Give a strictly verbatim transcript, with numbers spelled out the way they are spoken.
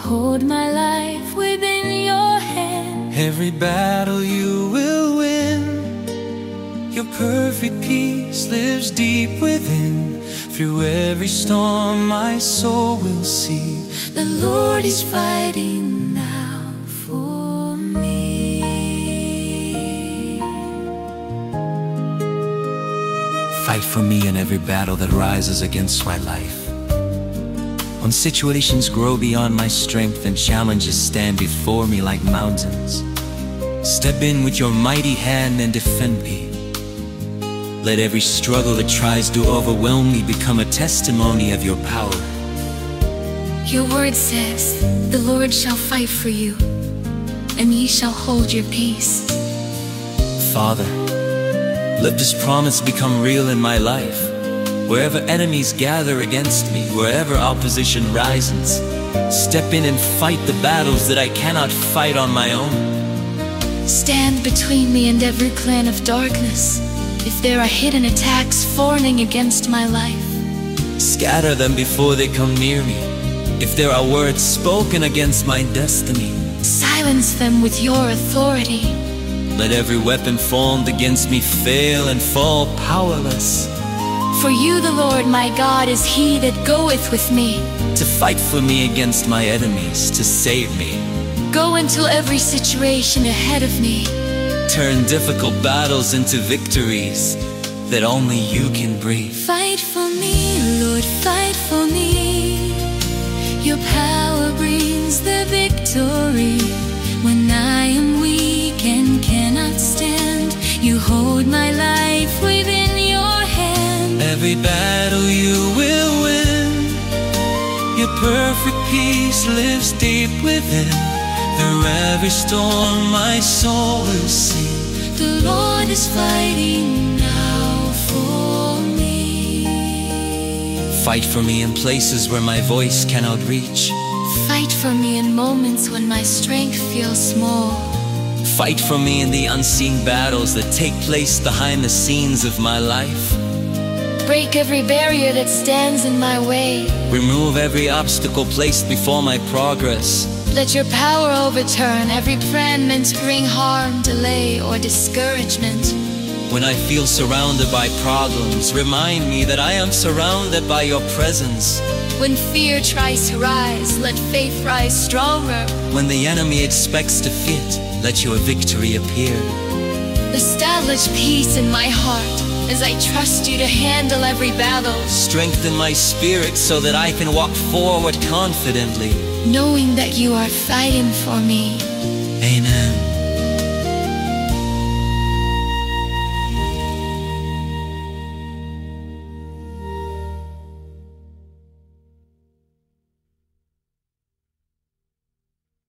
hold my life within your hand. Every battle you will win. Your perfect peace lives deep within. Through every storm my soul will see the Lord is fighting now for me. Fight for me in every battle that rises against my life. When situations grow beyond my strength and challenges stand before me like mountains, step in with your mighty hand and defend me. Let every struggle that tries to overwhelm me become a testimony of your power. Your word says, the Lord shall fight for you, and ye shall hold your peace. Father, let this promise become real in my life. Wherever enemies gather against me, wherever opposition rises, step in and fight the battles that I cannot fight on my own. Stand between me and every plan of darkness. If there are hidden attacks forming against my life, scatter them before they come near me. If there are words spoken against my destiny, silence them with your authority. Let every weapon formed against me fail and fall powerless. For you, the Lord my God, is he that goeth with me, to fight for me against my enemies, to save me. Go into every situation ahead of me. Turn difficult battles into victories that only you can bring. Fight for me, Lord, fight for me. Your power brings the victory. When I am weak and cannot stand, you hold my life within your hand. Every battle you will win. Your perfect peace lives deep within. Through every storm my soul will sing, the Lord is fighting now for me. Fight for me in places where my voice cannot reach. Fight for me in moments when my strength feels small. Fight for me in the unseen battles that take place behind the scenes of my life. Break every barrier that stands in my way. Remove every obstacle placed before my progress. Let your power overturn every plan meant to bring harm, delay, or discouragement. When I feel surrounded by problems, remind me that I am surrounded by your presence. When fear tries to rise, let faith rise stronger. When the enemy expects defeat, let your victory appear. Establish peace in my heart as I trust you to handle every battle. Strengthen my spirit so that I can walk forward confidently, knowing that you are fighting for me. Amen.